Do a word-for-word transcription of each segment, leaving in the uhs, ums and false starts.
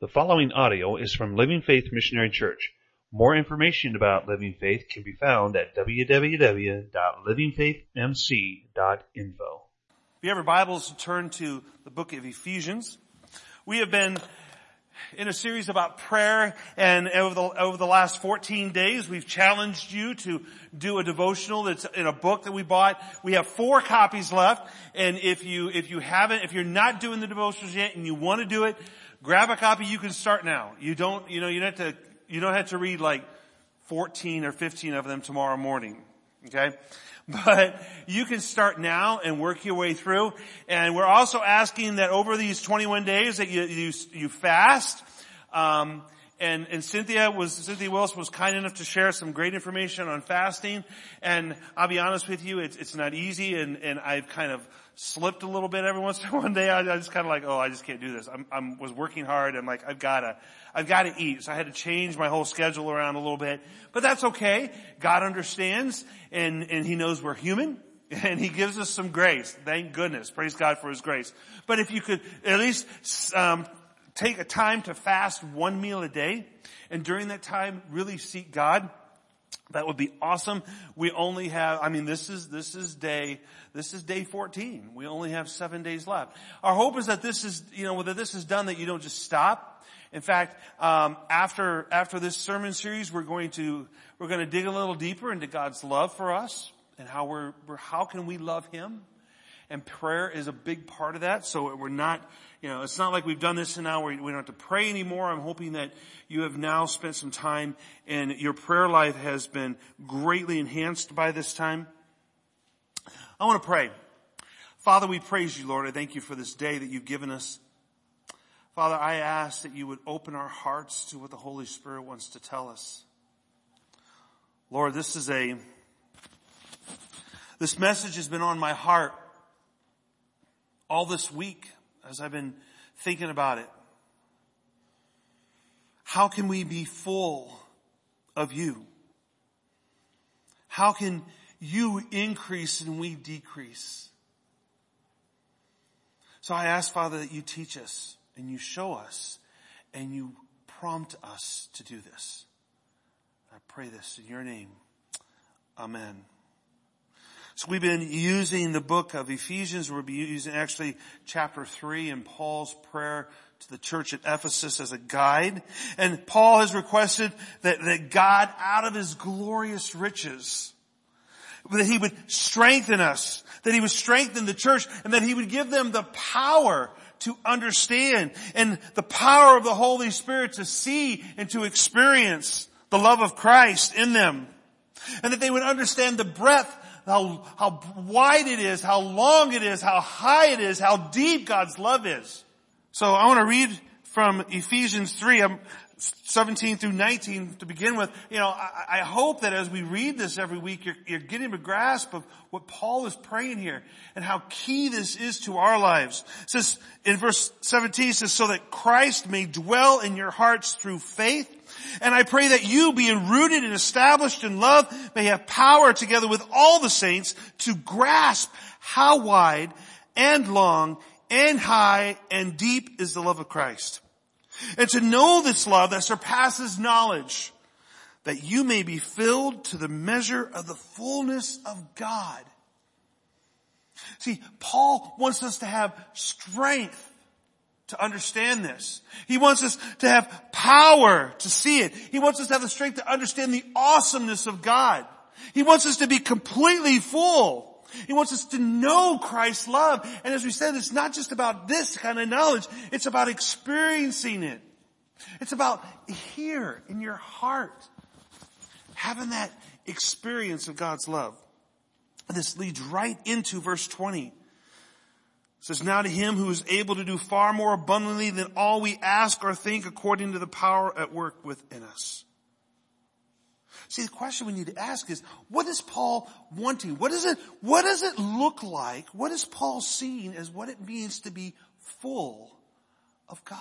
The following audio is from Living Faith Missionary Church. More information about Living Faith can be found at w w w dot living faith m c dot info. If you have your Bibles, turn to the book of Ephesians. We have been in a series about prayer, and over the, over the last fourteen days, we've challenged you to do a devotional that's in a book that we bought. We have four copies left, and if you, if you haven't, if you're not doing the devotionals yet and you want to do it, grab a copy. You can start now. You don't, you know, you don't have to, you don't have to read like fourteen or fifteen of them tomorrow morning. Okay? But you can start now and work your way through. And we're also asking that over these twenty-one days that you, you, you fast. Um, and, and Cynthia was, Cynthia Wilson was kind enough to share some great information on fasting. And I'll be honest with you, it's, it's not easy, and, and I've kind of slipped a little bit every once in a while. One day I, I just kind of like, oh, I just can't do this. I'm, I'm, was working hard. I'm like, I've gotta, I've gotta eat. So I had to change my whole schedule around a little bit. But that's okay. God understands, and, and He knows we're human, and He gives us some grace. Thank goodness. Praise God for His grace. But if you could at least, um, take a time to fast one meal a day, and during that time really seek God, that would be awesome. We only have, I mean, this is, this is day, this is day fourteen. We only have seven days left. Our hope is that this is, you know, that this is done, that you don't just stop. In fact, um, after, after this sermon series, we're going to, we're going to dig a little deeper into God's love for us and how we're, we're, how can we love Him? And prayer is a big part of that. So we're not, you know, it's not like we've done this and now we don't have to pray anymore. I'm hoping that you have now spent some time and your prayer life has been greatly enhanced by this time. I want to pray. Father, we praise You, Lord. I thank You for this day that You've given us. Father, I ask that You would open our hearts to what the Holy Spirit wants to tell us. Lord, this is a, this message has been on my heart all this week as I've been thinking about it. How can we be full of You? How can You increase and we decrease? So I ask, Father, that You teach us and You show us and You prompt us to do this. I pray this in Your name. Amen. So we've been using the book of Ephesians. We'll be using actually chapter three and Paul's prayer to the church at Ephesus as a guide. And Paul has requested that, that God, out of His glorious riches, that He would strengthen us, that He would strengthen the church, and that He would give them the power to understand and the power of the Holy Spirit to see and to experience the love of Christ in them. And that they would understand the breadth, how, how wide it is, how long it is, how high it is, how deep God's love is. So I want to read from Ephesians three, um, seventeen through nineteen to begin with. You know, I, I hope that as we read this every week, you're, you're getting a grasp of what Paul is praying here and how key this is to our lives. It says in verse seventeen, it says, so that Christ may dwell in your hearts through faith. And I pray that you, being rooted and established in love, may have power together with all the saints to grasp how wide and long and high and deep is the love of Christ. And to know this love that surpasses knowledge, that you may be filled to the measure of the fullness of God. See, Paul wants us to have strength to understand this. He wants us to have power to see it. He wants us to have the strength to understand the awesomeness of God. He wants us to be completely full. He wants us to know Christ's love. And as we said, it's not just about this kind of knowledge. It's about experiencing it. It's about here in your heart, having that experience of God's love. This leads right into verse twenty. It says, now to Him who is able to do far more abundantly than all we ask or think, according to the power at work within us. See, the question we need to ask is, what is Paul wanting? What is it, what does it look like? What is Paul seeing as what it means to be full of God?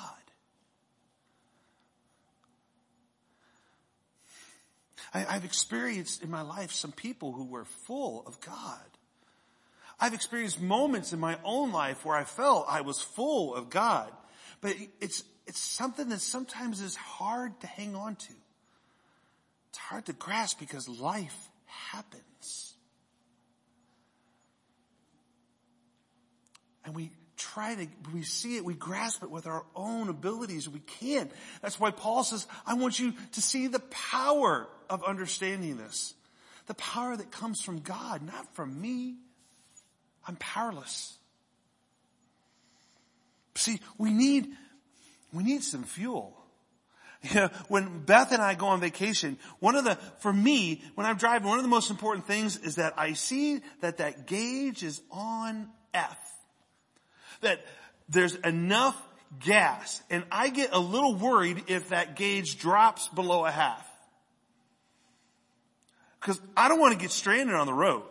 I, I've experienced in my life some people who were full of God. I've experienced moments in my own life where I felt I was full of God. But it's it's something that sometimes is hard to hang on to. It's hard to grasp because life happens. And we try to, we see it, we grasp it with our own abilities. We can't. That's why Paul says, I want you to see the power of understanding this. The power that comes from God, not from me. I'm powerless. See, we need, we need some fuel. You know, when Beth and I go on vacation, one of the, for me, when I'm driving, one of the most important things is that I see that that gauge is on F. That there's enough gas. And I get a little worried if that gauge drops below a half. Because I don't want to get stranded on the road.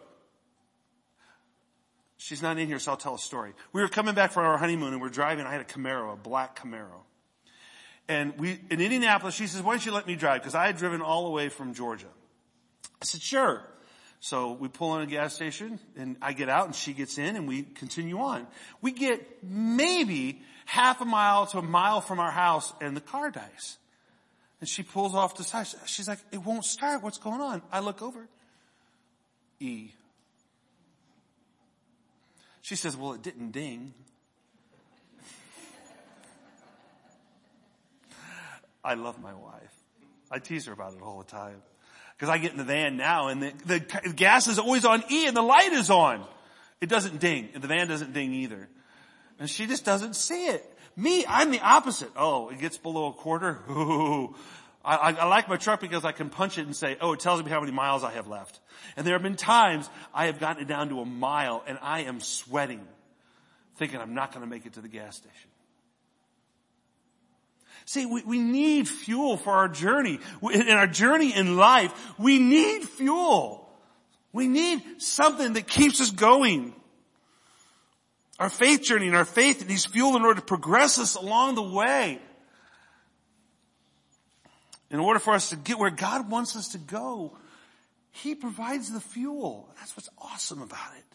She's not in here, so I'll tell a story. We were coming back from our honeymoon and we're driving. I had a Camaro, a black Camaro. And we, in Indianapolis, she says, why don't you let me drive? Because I had driven all the way from Georgia. I said, sure. So we pull in a gas station and I get out and she gets in and we continue on. We get maybe half a mile to a mile from our house and the car dies. And she pulls off the side. She's like, it won't start. What's going on? I look over. E. She says, well, it didn't ding. I love my wife. I tease her about it all the time. Because I get in the van now and the, the gas is always on E and the light is on. It doesn't ding. And the van doesn't ding either. And she just doesn't see it. Me, I'm the opposite. Oh, it gets below a quarter. Ooh. I, I, I like my truck because I can punch it and say, oh, it tells me how many miles I have left. And there have been times I have gotten it down to a mile and I am sweating, thinking I'm not going to make it to the gas station. See, we, we need fuel for our journey. In our journey in life, we need fuel. We need something that keeps us going. Our faith journey and our faith needs fuel in order to progress us along the way. In order for us to get where God wants us to go, He provides the fuel. That's what's awesome about it.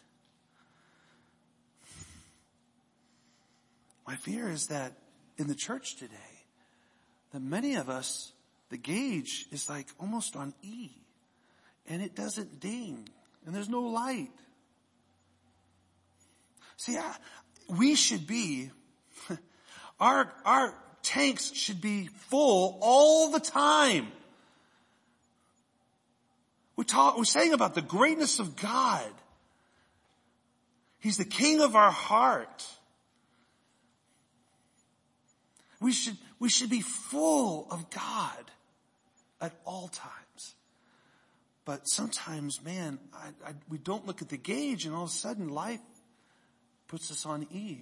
My fear is that in the church today, that many of us, the gauge is like almost on E. And it doesn't ding. And there's no light. See, I, we should be, our, our tanks should be full all the time. We talk, we're saying about the greatness of God. He's the king of our heart. We should, we should be full of God at all times. But sometimes, man, I, I, we don't look at the gauge and all of a sudden life puts us on E.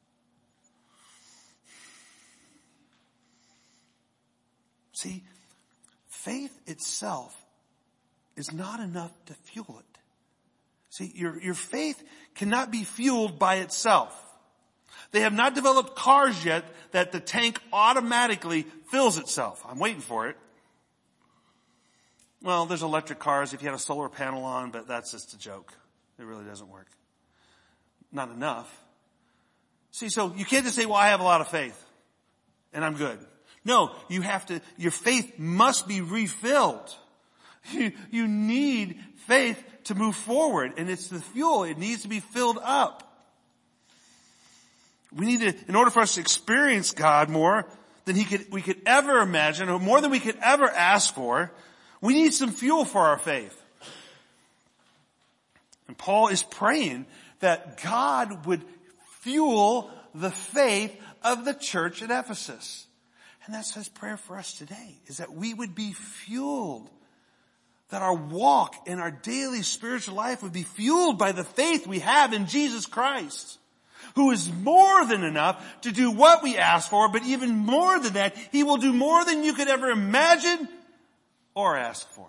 See, faith itself is not enough to fuel it. See, your, your faith cannot be fueled by itself. They have not developed cars yet that the tank automatically fills itself. I'm waiting for it. Well, there's electric cars if you had a solar panel on, but that's just a joke. It really doesn't work. Not enough. See, so you can't just say, well, I have a lot of faith and I'm good. No, you have to, your faith must be refilled. You, you need faith to move forward, and it's the fuel. It needs to be filled up. We need to, in order for us to experience God more than he could, we could ever imagine, or more than we could ever ask for, we need some fuel for our faith. And Paul is praying that God would fuel the faith of the church at Ephesus. And that's his prayer for us today, is that we would be fueled, that our walk and our daily spiritual life would be fueled by the faith we have in Jesus Christ, who is more than enough to do what we ask for, but even more than that, he will do more than you could ever imagine or ask for.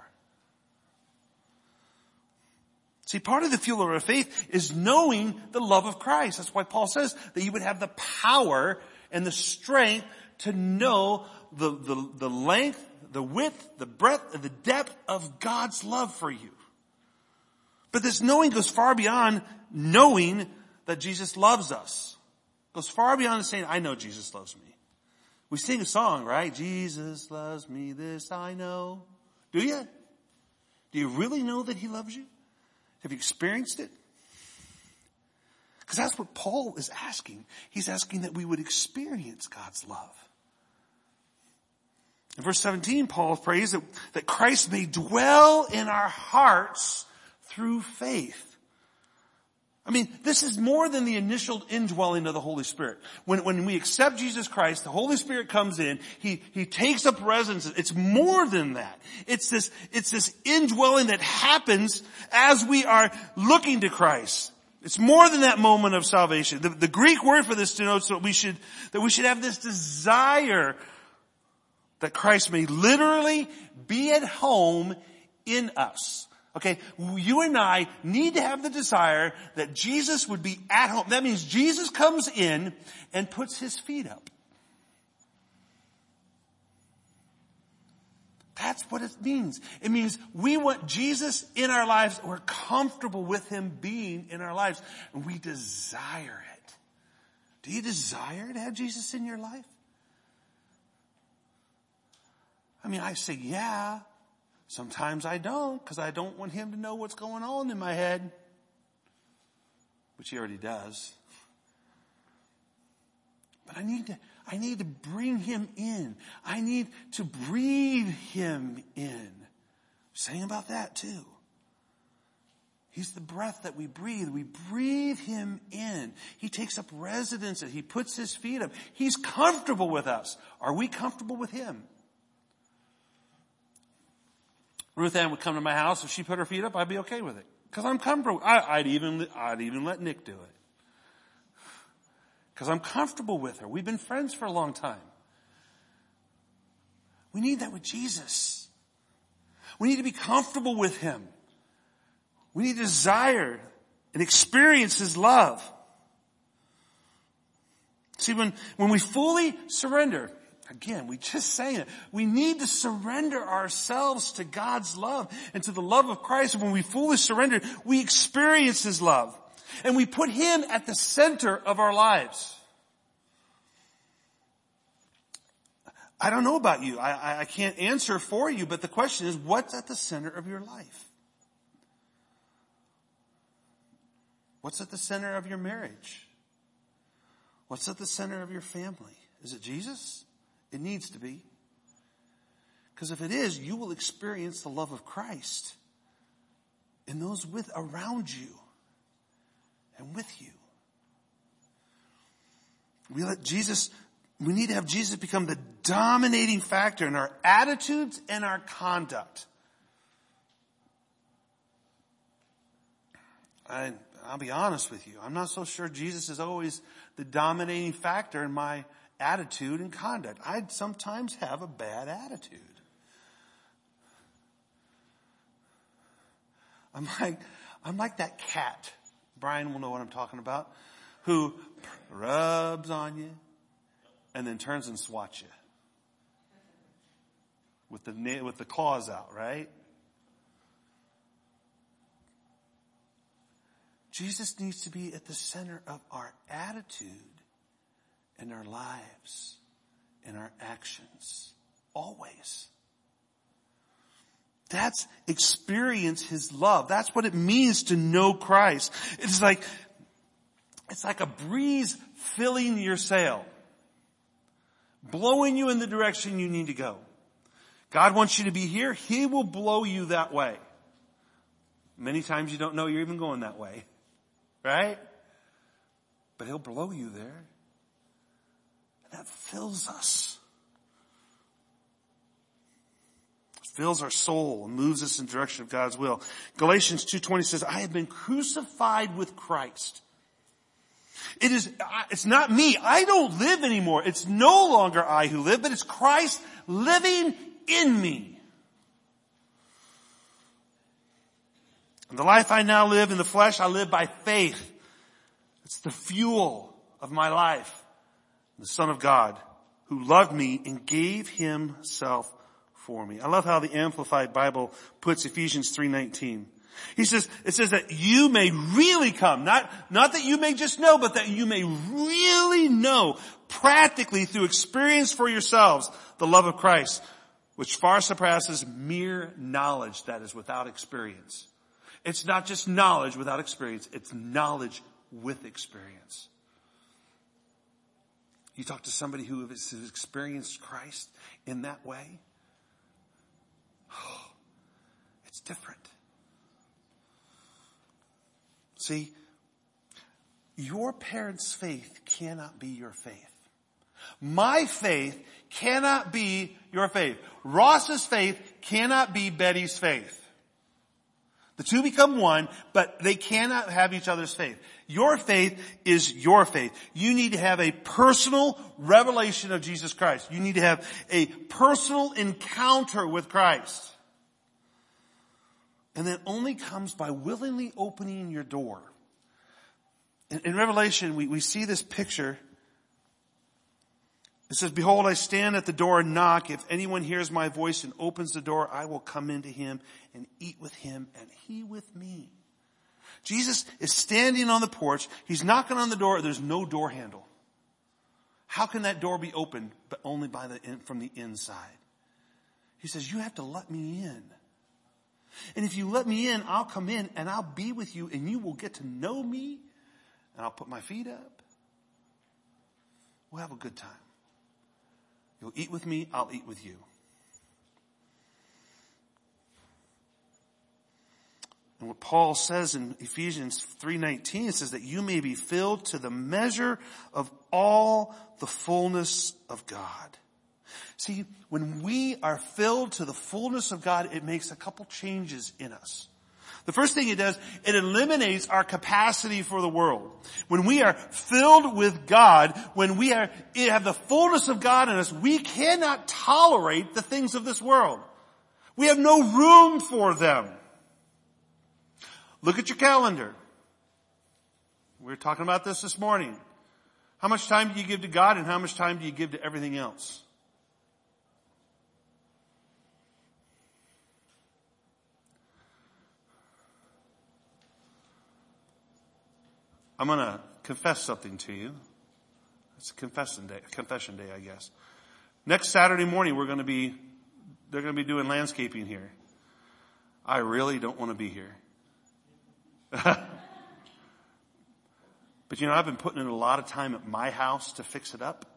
See, part of the fuel of our faith is knowing the love of Christ. That's why Paul says that you would have the power and the strength to know the, the, the length, the width, the breadth, and the depth of God's love for you. But this knowing goes far beyond knowing that Jesus loves us. It goes far beyond saying, I know Jesus loves me. We sing a song, right? Jesus loves me, this I know. Do you? Do you really know that he loves you? Have you experienced it? Because that's what Paul is asking. He's asking that we would experience God's love. In verse seventeen, Paul prays that, that Christ may dwell in our hearts through faith. I mean, this is more than the initial indwelling of the Holy Spirit. When, when we accept Jesus Christ, the Holy Spirit comes in, He, He takes up residence. It's more than that. It's this, it's this indwelling that happens as we are looking to Christ. It's more than that moment of salvation. The, the Greek word for this denotes that we should, that we should have this desire that Christ may literally be at home in us. Okay, you and I need to have the desire that Jesus would be at home. That means Jesus comes in and puts his feet up. That's what it means. It means we want Jesus in our lives. We're comfortable with him being in our lives. And we desire it. Do you desire to have Jesus in your life? I mean, I say, yeah. Sometimes I don't, because I don't want him to know what's going on in my head. Which he already does. But I need to, I need to bring him in. I need to breathe him in. Saying about that too. He's the breath that we breathe. We breathe him in. He takes up residence. He puts his feet up. He's comfortable with us. Are we comfortable with him? Ruth Ann would come to my house. If she put her feet up, I'd be okay with it. Because I'm comfortable. I, I'd even, I'd even let Nick do it. Because I'm comfortable with her. We've been friends for a long time. We need that with Jesus. We need to be comfortable with him. We need to desire and experience his love. See, when, when we fully surrender, again, we just say it. We need to surrender ourselves to God's love and to the love of Christ. And when we fully surrender, we experience his love. And we put him at the center of our lives. I don't know about you. I, I can't answer for you, but the question is, what's at the center of your life? What's at the center of your marriage? What's at the center of your family? Is it Jesus? It needs to be. Because if it is, you will experience the love of Christ in those with around you and with you. We let Jesus, we need to have Jesus become the dominating factor in our attitudes and our conduct. I, I'll be honest with you. I'm not so sure Jesus is always the dominating factor in my attitude and conduct. I sometimes have a bad attitude. I'm like, I'm like that cat. Brian will know what I'm talking about. Who rubs on you and then turns and swats you. With the, with the claws out, right? Jesus needs to be at the center of our attitude in our lives, in our actions, always. That's experience his love. That's what it means to know Christ. It's like, it's like a breeze filling your sail, blowing you in the direction you need to go. God wants you to be here. He will blow you that way. Many times you don't know you're even going that way, right? But he'll blow you there. That fills us. It fills our soul and moves us in the direction of God's will. Galatians two twenty says, I have been crucified with Christ. It is, it's not me. I don't live anymore. It's no longer I who live, but it's Christ living in me. And the life I now live in the flesh, I live by faith. It's the fuel of my life. The Son of God, who loved me and gave himself for me. I love how the Amplified Bible puts Ephesians three nineteen. He says, it says that you may really come. Not, not that you may just know, but that you may really know practically through experience for yourselves the love of Christ, which far surpasses mere knowledge that is without experience. It's not just knowledge without experience. It's knowledge with experience. You talk to somebody who has experienced Christ in that way. Oh, it's different. See, your parents' faith cannot be your faith. My faith cannot be your faith. Ross's faith cannot be Betty's faith. The two become one, but they cannot have each other's faith. Your faith is your faith. You need to have a personal revelation of Jesus Christ. You need to have a personal encounter with Christ. And that only comes by willingly opening your door. In, in Revelation, we, we see this picture. It says, behold, I stand at the door and knock. If anyone hears my voice and opens the door, I will come into him and eat with him and he with me. Jesus is standing on the porch. He's knocking on the door. There's no door handle. How can that door be opened? But only by the from the inside. He says, you have to let me in. And if you let me in, I'll come in and I'll be with you and you will get to know me and I'll put my feet up. We'll have a good time. You'll eat with me, I'll eat with you. And what Paul says in Ephesians three nineteen, it says that you may be filled to the measure of all the fullness of God. See, when we are filled to the fullness of God, it makes a couple changes in us. The first thing it does, it eliminates our capacity for the world. When we are filled with God, when we are, have the fullness of God in us, we cannot tolerate the things of this world. We have no room for them. Look at your calendar. We were talking about this this morning. How much time do you give to God and how much time do you give to everything else? I'm going to confess something to you. It's a confession day, confession day, I guess. Next Saturday morning, we're going to be, they're going to be doing landscaping here. I really don't want to be here. But you know, I've been putting in a lot of time at my house to fix it up.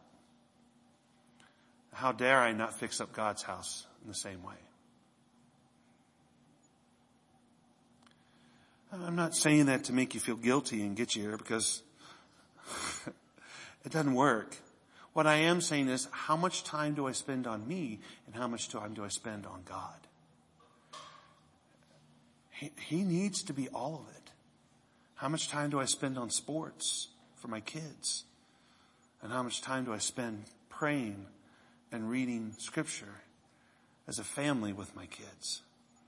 How dare I not fix up God's house in the same way? I'm not saying that to make you feel guilty and get you here because it doesn't work. What I am saying is, how much time do I spend on me and how much time do I spend on God? He, he needs to be all of it. How much time do I spend on sports for my kids? And how much time do I spend praying and reading scripture as a family with my kids?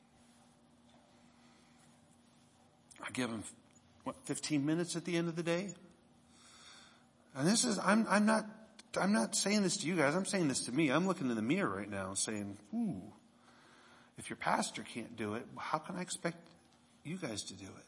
I give them, what, fifteen minutes at the end of the day? And this is, I'm, I'm not, I'm not saying this to you guys. I'm saying this to me. I'm looking in the mirror right now and saying, ooh, if your pastor can't do it, how can I expect you guys to do it?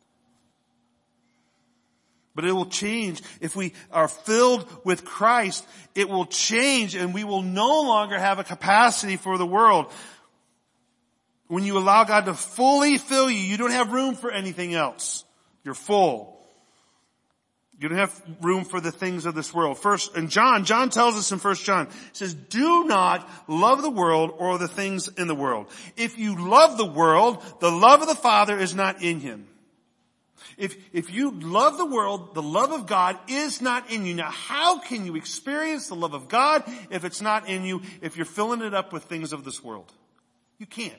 But it will change. If we are filled with Christ, it will change and we will no longer have a capacity for the world. When you allow God to fully fill you, you don't have room for anything else. You're full. You don't have room for the things of this world. First, and John, John tells us in First John, he says, do not love the world or the things in the world. If you love the world, the love of the Father is not in him. If, if you love the world, the love of God is not in you. Now, how can you experience the love of God if it's not in you, if you're filling it up with things of this world? You can't.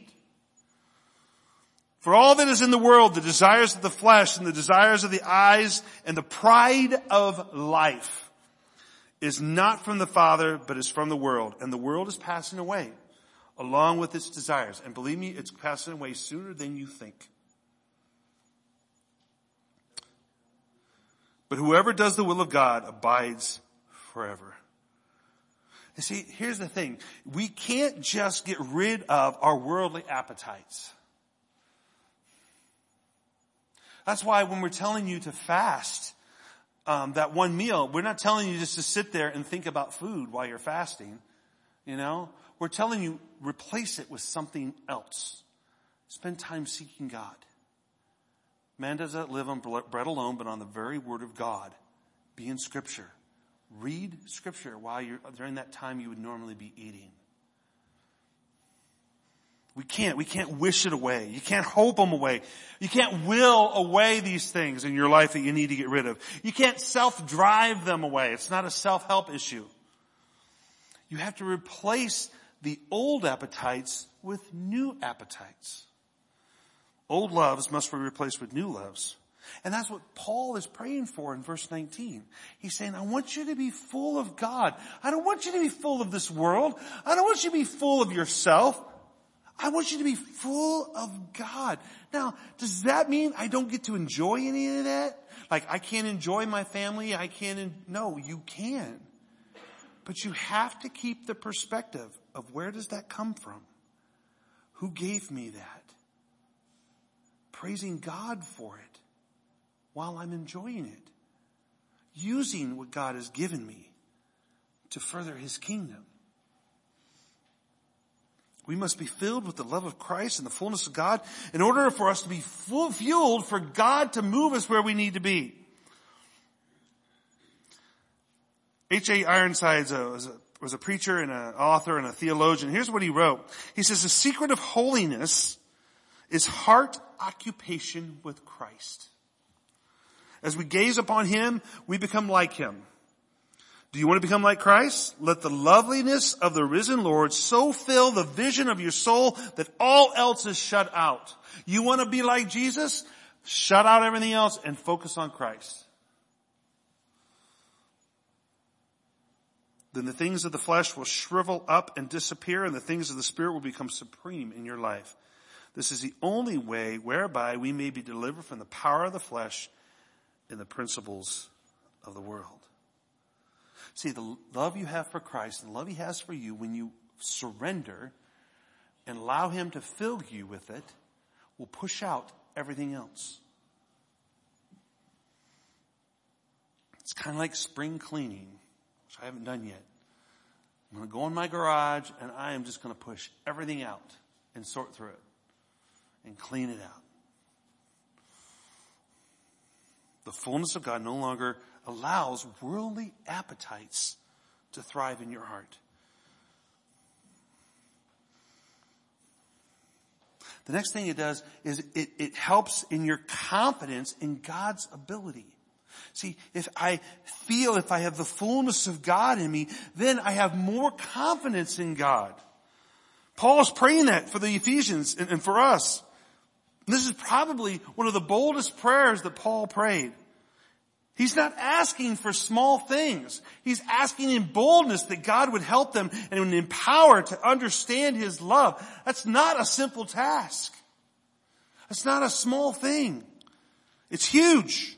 For all that is in the world, the desires of the flesh and the desires of the eyes and the pride of life is not from the Father, but is from the world. And the world is passing away along with its desires. And believe me, it's passing away sooner than you think. But whoever does the will of God abides forever. You see, here's the thing. We can't just get rid of our worldly appetites. That's why when we're telling you to fast, um, that one meal, we're not telling you just to sit there and think about food while you're fasting. You know, we're telling you replace it with something else. Spend time seeking God. Man does not live on bread alone, but on the very word of God. Be in Scripture. Read Scripture while you're, during that time you would normally be eating. We can't, we can't wish it away. You can't hope them away. You can't will away these things in your life that you need to get rid of. You can't self-drive them away. It's not a self-help issue. You have to replace the old appetites with new appetites. Old loves must be replaced with new loves. And that's what Paul is praying for in verse nineteen. He's saying, I want you to be full of God. I don't want you to be full of this world. I don't want you to be full of yourself. I want you to be full of God. Now, does that mean I don't get to enjoy any of that? Like, I can't enjoy my family? I can't, en- no, you can. But you have to keep the perspective of where does that come from? Who gave me that? Praising God for it while I'm enjoying it. Using what God has given me to further His kingdom. We must be filled with the love of Christ and the fullness of God in order for us to be full fueled for God to move us where we need to be. H A Ironsides was a, was a preacher and an author and a theologian. Here's what he wrote. He says, the secret of holiness is heart occupation with Christ. As we gaze upon Him, we become like Him. Do you want to become like Christ? Let the loveliness of the risen Lord so fill the vision of your soul that all else is shut out. You want to be like Jesus? Shut out everything else and focus on Christ. Then the things of the flesh will shrivel up and disappear, and the things of the Spirit will become supreme in your life. This is the only way whereby we may be delivered from the power of the flesh and the principles of the world. See, the love you have for Christ and the love He has for you, when you surrender and allow Him to fill you with it, will push out everything else. It's kind of like spring cleaning, which I haven't done yet. I'm going to go in my garage and I am just going to push everything out and sort through it and clean it out. The fullness of God no longer allows worldly appetites to thrive in your heart. The next thing it does is it, it helps in your confidence in God's ability. See, if I feel, if I have the fullness of God in me, then I have more confidence in God. Paul's praying that for the Ephesians and, and for us. This is probably one of the boldest prayers that Paul prayed. He's not asking for small things. He's asking in boldness that God would help them and would empower to understand His love. That's not a simple task. That's not a small thing. It's huge.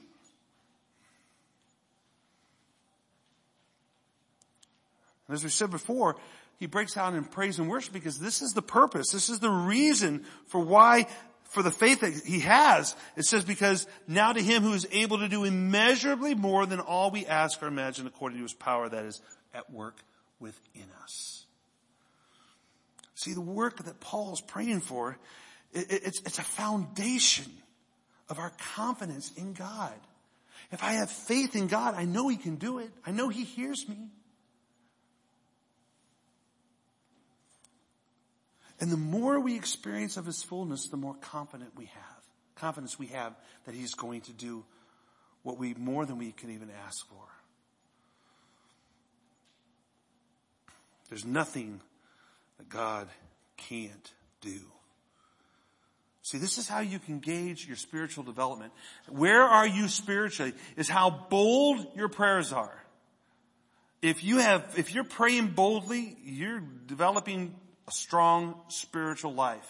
And as we said before, he breaks out in praise and worship because this is the purpose. This is the reason for why, for the faith that he has. It says, because now to Him who is able to do immeasurably more than all we ask or imagine according to His power that is at work within us. See, the work that Paul is praying for, it, it's, it's a foundation of our confidence in God. If I have faith in God, I know He can do it. I know He hears me. And the more we experience of His fullness, the more confident we have. Confidence we have that He's going to do what we, more than we can even ask for. There's nothing that God can't do. See, this is how you can gauge your spiritual development. Where are you spiritually is how bold your prayers are. If you have, if you're praying boldly, you're developing a strong spiritual life.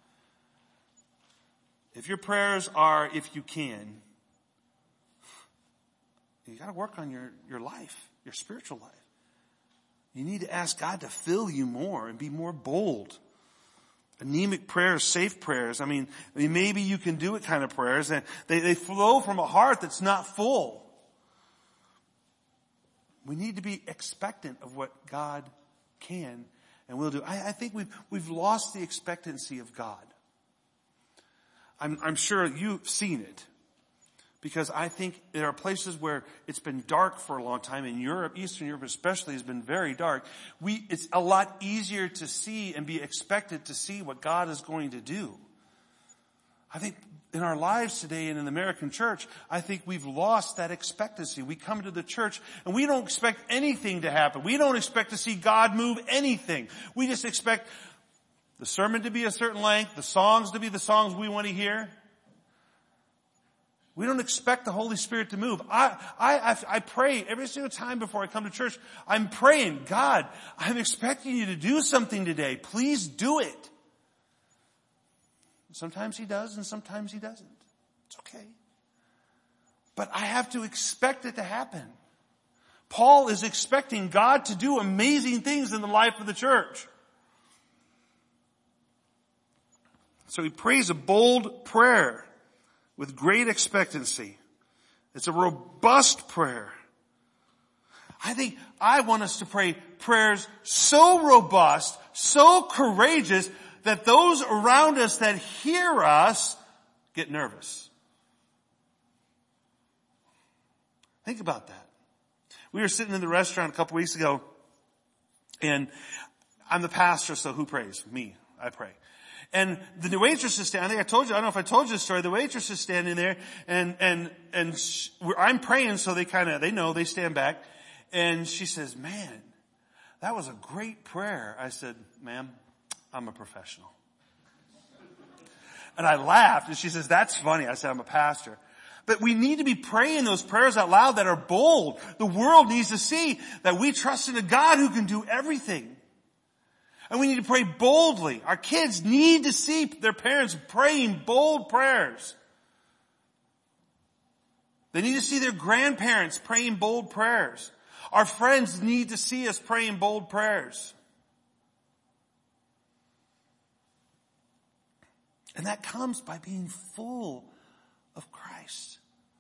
If your prayers are, if you can, you got to work on your, your life, your spiritual life. You need to ask God to fill you more and be more bold. Anemic prayers, safe prayers. I mean, I mean, maybe you can do it kind of prayers, and they, they flow from a heart that's not full. We need to be expectant of what God can and will do. I, I think we've, we've lost the expectancy of God. I'm, I'm sure you've seen it. Because I think there are places where it's been dark for a long time. In Europe, Eastern Europe especially, has been very dark. We, it's a lot easier to see and be expected to see what God is going to do. I think in our lives today and in the American church, I think we've lost that expectancy. We come to the church and we don't expect anything to happen. We don't expect to see God move anything. We just expect the sermon to be a certain length, the songs to be the songs we want to hear. We don't expect the Holy Spirit to move. I, I, I pray every single time before I come to church. I'm praying, God, I'm expecting you to do something today. Please do it. Sometimes he does and sometimes he doesn't. It's okay. But I have to expect it to happen. Paul is expecting God to do amazing things in the life of the church. So he prays a bold prayer with great expectancy. It's a robust prayer. I think I want us to pray prayers so robust, so courageous, that those around us that hear us get nervous. Think about that. We were sitting in the restaurant a couple weeks ago, and I'm the pastor, so who prays? Me. I pray. And the waitress is standing, I think I told you, I don't know if I told you the story, the waitress is standing there, and, and, and she, I'm praying, so they kind of, they know, they stand back, and she says, man, that was a great prayer. I said, ma'am, I'm a professional. And I laughed, and she says, that's funny. I said, I'm a pastor. But we need to be praying those prayers out loud that are bold. The world needs to see that we trust in a God who can do everything. And we need to pray boldly. Our kids need to see their parents praying bold prayers. They need to see their grandparents praying bold prayers. Our friends need to see us praying bold prayers. And that comes by being full of Christ.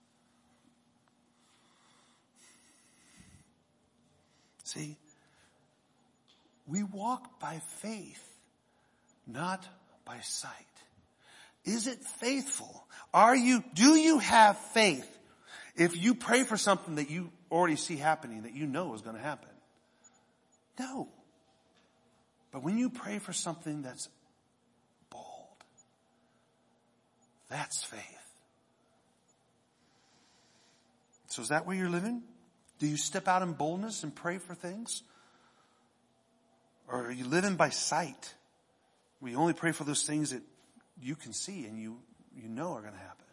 See? We walk by faith, not by sight. Is it faithful? Are you, do you have faith if you pray for something that you already see happening, that you know is going to happen? No. But when you pray for something that's bold, that's faith. So is that where you're living? Do you step out in boldness and pray for things? Or are you living by sight? We only pray for those things that you can see and you, you know are going to happen.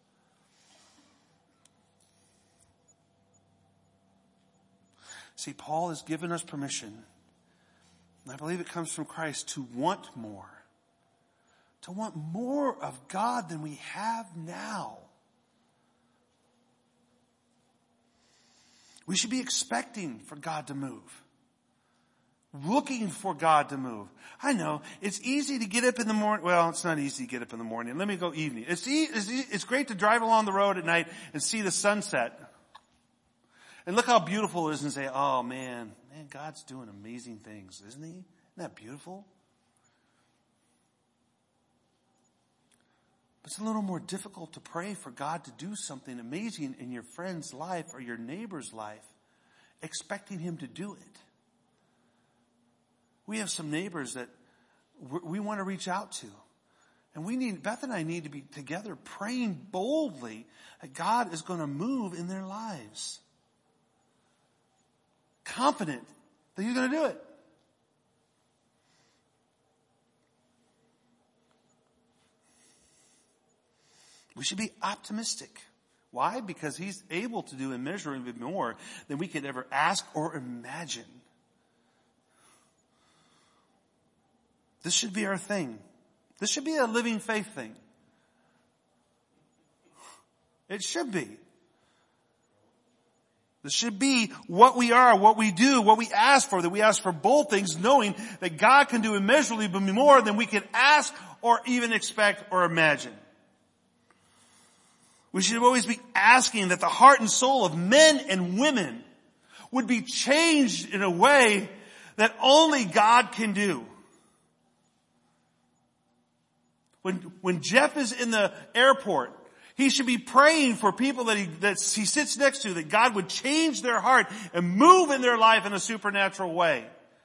See, Paul has given us permission, and I believe it comes from Christ, to want more. To want more of God than we have now. We should be expecting for God to move. Looking for God to move. I know, it's easy to get up in the morning. Well, it's not easy to get up in the morning. Let me go evening. It's, e- it's, e- it's great to drive along the road at night and see the sunset. And look how beautiful it is and say, oh man, man, God's doing amazing things, isn't he? Isn't that beautiful? But it's a little more difficult to pray for God to do something amazing in your friend's life or your neighbor's life, expecting him to do it. We have some neighbors that we want to reach out to. And we need, Beth and I need to be together praying boldly that God is going to move in their lives. Confident that he's going to do it. We should be optimistic. Why? Because he's able to do immeasurably more than we could ever ask or imagine. This should be our thing. This should be a living faith thing. It should be. This should be what we are, what we do, what we ask for, that we ask for bold things, knowing that God can do immeasurably more than we could ask or even expect or imagine. We should always be asking that the heart and soul of men and women would be changed in a way that only God can do. When, when Jeff is in the airport, he should be praying for people that he, that he sits next to, that God would change their heart and move in their life in a supernatural way.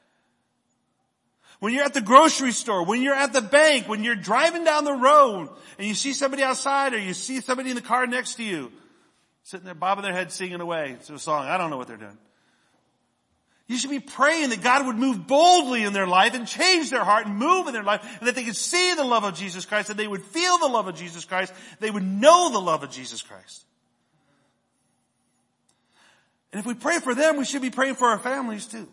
When you're at the grocery store, when you're at the bank, when you're driving down the road and you see somebody outside or you see somebody in the car next to you, sitting there bobbing their head singing away to a song. I don't know what they're doing. You should be praying that God would move boldly in their life and change their heart and move in their life, and that they could see the love of Jesus Christ, that they would feel the love of Jesus Christ, they would know the love of Jesus Christ. And if we pray for them, we should be praying for our families too.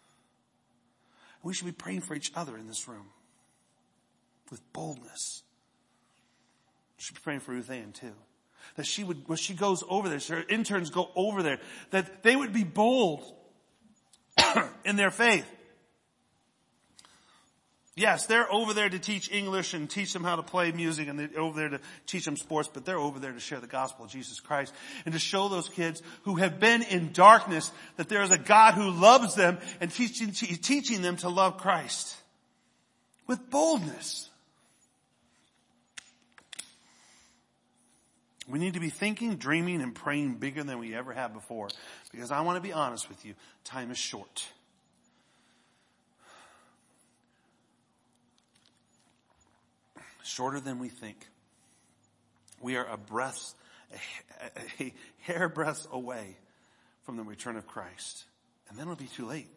We should be praying for each other in this room with boldness. We should be praying for Ruth Ann too. That she would, when she goes over there, so her interns go over there, that they would be bold in their faith. Yes, they're over there to teach English and teach them how to play music, and they're over there to teach them sports, but they're over there to share the gospel of Jesus Christ and to show those kids who have been in darkness that there is a God who loves them, and teaching, teaching them to love Christ with boldness. We need to be thinking, dreaming, and praying bigger than we ever have before, because I want to be honest with you, time is short. Shorter than we think. We are a breath, a, a hair breadth away from the return of Christ. And then it'll be too late.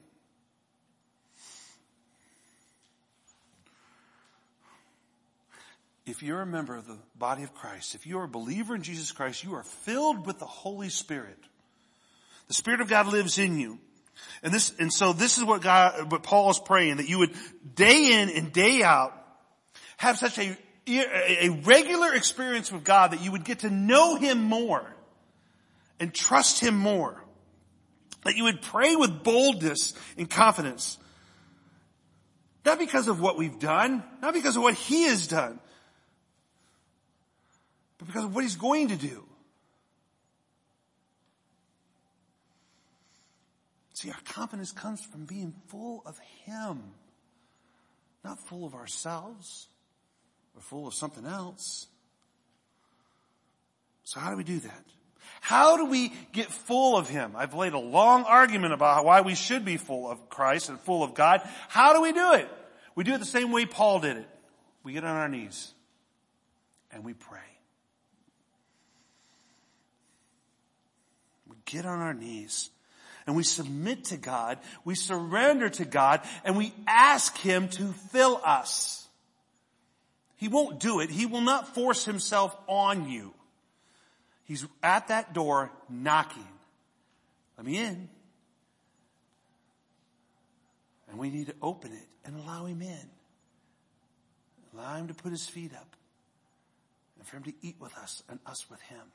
If you're a member of the body of Christ, if you're a believer in Jesus Christ, you are filled with the Holy Spirit. The Spirit of God lives in you. And this, and so this is what God, what Paul is praying, that you would day in and day out have such a, a regular experience with God that you would get to know Him more and trust Him more. That you would pray with boldness and confidence. Not because of what we've done, not because of what He has done, but because of what He's going to do. See, our confidence comes from being full of Him, not full of ourselves. We're full of something else. So how do we do that? How do we get full of Him? I've laid a long argument about why we should be full of Christ and full of God. How do we do it? We do it the same way Paul did it. We get on our knees and we pray. We get on our knees and we submit to God. We surrender to God and we ask Him to fill us. He won't do it. He will not force Himself on you. He's at that door knocking. Let me in. And we need to open it and allow Him in. Allow Him to put His feet up. And for Him to eat with us and us with Him.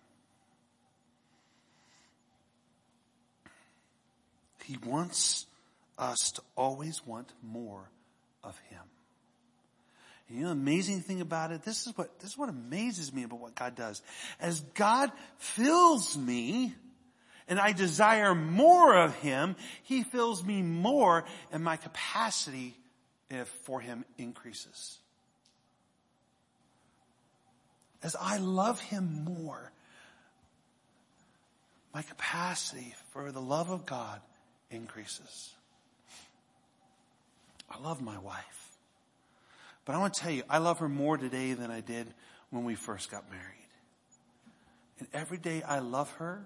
He wants us to always want more of Him. And you know the amazing thing about it? This is what, this is what amazes me about what God does. As God fills me and I desire more of Him, He fills me more and my capacity if for Him increases. As I love Him more, my capacity for the love of God increases. I love my wife. But I want to tell you, I love her more today than I did when we first got married. And every day I love her.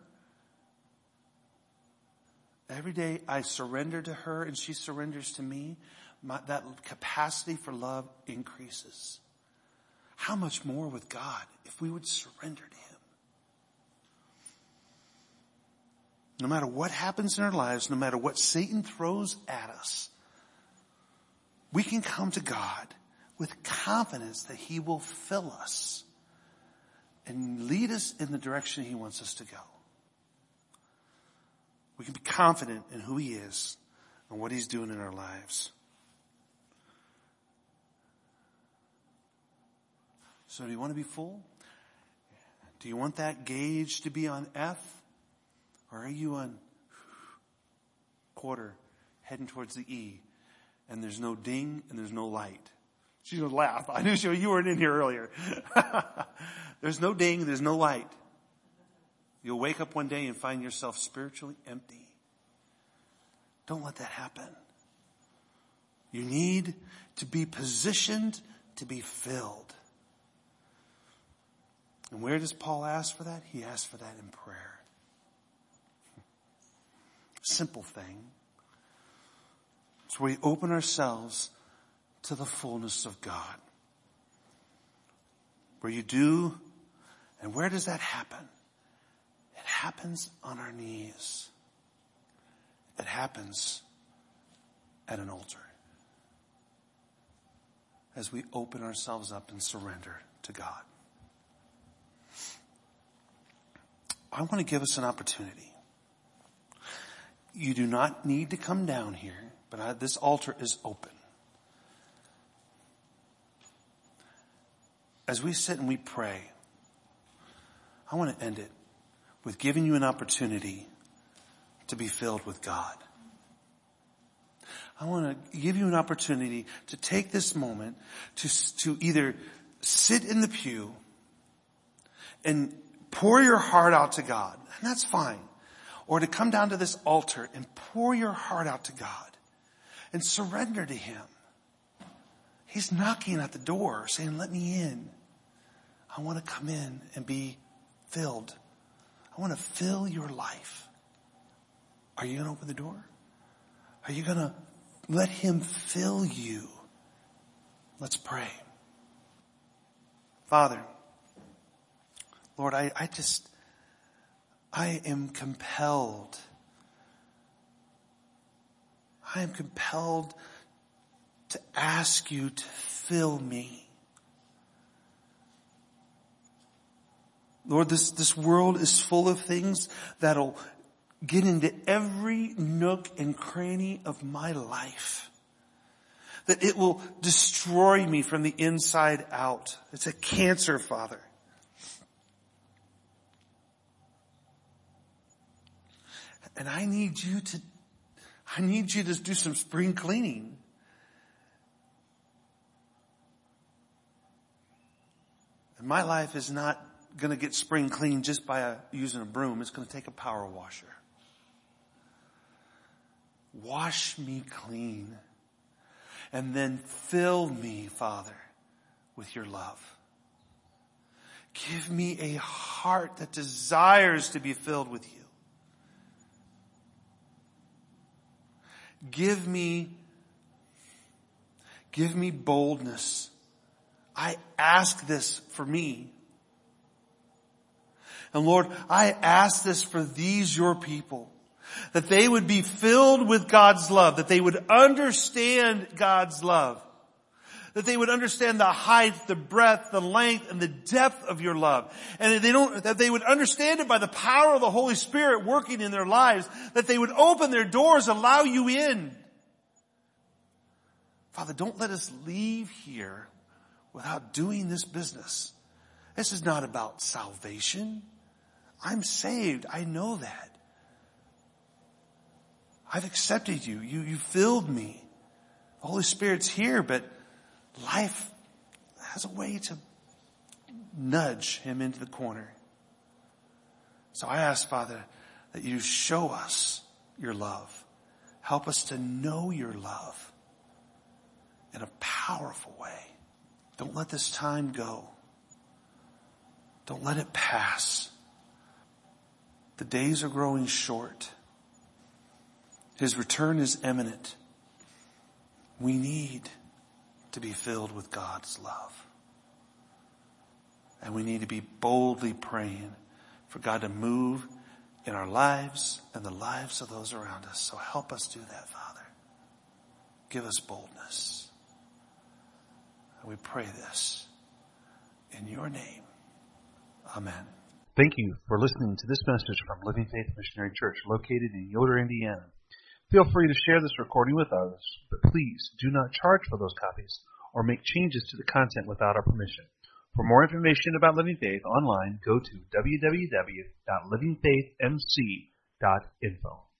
Every day I surrender to her and she surrenders to me. My, that capacity for love increases. How much more with God if we would surrender to Him? No matter what happens in our lives, no matter what Satan throws at us, we can come to God with confidence that He will fill us and lead us in the direction He wants us to go. We can be confident in who he is and what he's doing in our lives. So do you want to be full? Do you want that gauge to be on F? Or are you on quarter, heading towards the E, and there's no ding and there's no light? She's going to laugh. I knew she, you weren't in here earlier. There's no ding, there's no light. You'll wake up one day and find yourself spiritually empty. Don't let that happen. You need to be positioned to be filled. And where does Paul ask for that? He asks for that in prayer. Simple thing. It's where we open ourselves to the fullness of God. Where you do, and where does that happen? It happens on our knees. It happens at an altar. As we open ourselves up and surrender to God. I want to give us an opportunity. You do not need to come down here, but I, this altar is open. As we sit and we pray, I want to end it with giving you an opportunity to be filled with God. I want to give you an opportunity to take this moment to, to either sit in the pew and pour your heart out to God, and that's fine. Or to come down to this altar and pour your heart out to God and surrender to him. He's knocking at the door saying, let me in. I want to come in and be filled. I want to fill your life. Are you going to open the door? Are you going to let him fill you? Let's pray. Father, Lord, I, I just, I am compelled. I am compelled to ask you to fill me. Lord, this, this world is full of things that'll get into every nook and cranny of my life. That it will destroy me from the inside out. It's a cancer, Father. And I need you to, I need you to do some spring cleaning. And my life is not going to get spring clean just by a, using a broom. It's going to take a power washer. Wash me clean. And then fill me, Father, with your love. Give me a heart that desires to be filled with you. Give me, give me boldness. I ask this for me. And Lord, I ask this for these your people. That they would be filled with God's love. That they would understand God's love. That they would understand the height, the breadth, the length, and the depth of your love. And that they don't, that they would understand it by the power of the Holy Spirit working in their lives. That they would open their doors, allow you in. Father, don't let us leave here without doing this business. This is not about salvation. I'm saved. I know that. I've accepted you. You, you filled me. The Holy Spirit's here, but life has a way to nudge him into the corner. So I ask, Father, that you show us your love. Help us to know your love in a powerful way. Don't let this time go. Don't let it pass. The days are growing short. His return is imminent. We need to be filled with God's love. And we need to be boldly praying for God to move in our lives and the lives of those around us. So help us do that, Father. Give us boldness. And we pray this in your name. Amen. Thank you for listening to this message from Living Faith Missionary Church located in Yoder, Indiana. Feel free to share this recording with others, but please do not charge for those copies or make changes to the content without our permission. For more information about Living Faith online, go to w w w dot living faith m c dot info.